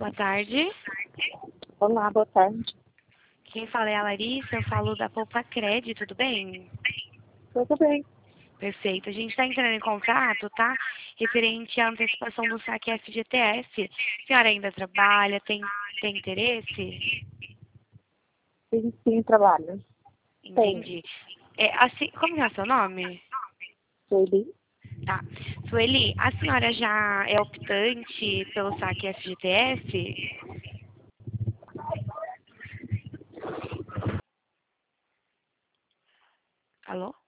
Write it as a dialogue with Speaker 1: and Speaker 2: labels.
Speaker 1: Boa tarde.
Speaker 2: Olá, boa tarde.
Speaker 1: Quem fala é a Larissa, eu falo da Poupa Cred, tudo bem?
Speaker 2: Tudo bem?
Speaker 1: Perfeito. A gente está entrando em contato, tá? Referente à antecipação do saque FGTS. A senhora ainda trabalha? Tem interesse?
Speaker 2: Sim, trabalho. Tenho.
Speaker 1: Entendi. Assim, como é o seu nome?
Speaker 2: Sueli?
Speaker 1: Tá. Sueli, a senhora já é optante pelo saque FGTS? Alô?